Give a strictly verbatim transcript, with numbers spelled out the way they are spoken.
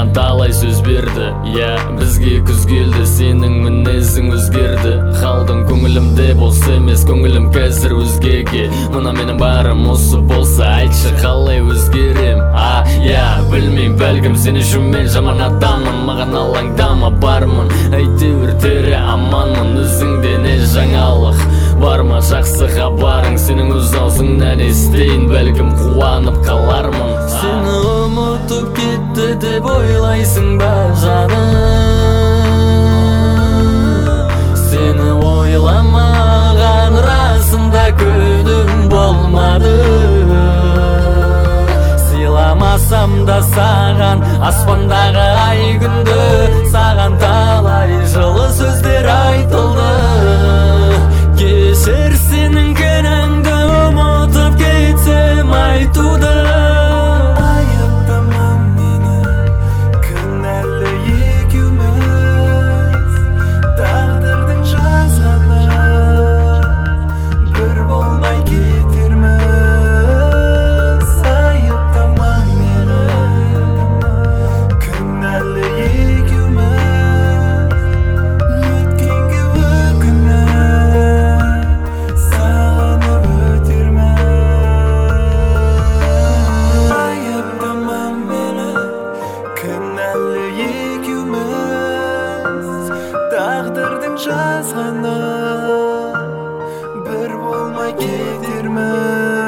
маған талай сөз берді. Я, бізге күз келді, сенің мінезің өзгерді. Қалдың көңілімде болса емес, көңілім қазір өзгеге. Мына менің барым осы болса, айтшы қалай өзгерем. А, я, білмейм, бәлкім сен үшін мен жаман адаммын. Маған алаңдама, бармын, әйтеуір тірі аманмын. Өзіңде не жаңалық бар ма, жақсы хабарың? Сенің өз аузыңнан естейін, бәлкім қуанып қалармын. Сені ұмытып кетті деп ойлайсың ба жаным? Сені ойламаған расында күнім болмады. Сыйламасам да саған аспандағы ай күнді, саған талай жылы сөздер айтылды. Кешір сенің кінәңді, ұмытып кетсем айтуды. Айыптама мені, кінәлі екеуміз, тағдырдың жазғаны, бір болмай кетерміз. Айыптама мені, кінәлі екеуміз, өткенге өкініп сағынып өтерміз. Айыптама мені, кінәлі екеуміз, тағдырдың жазғаны, бір болмай кетерміз.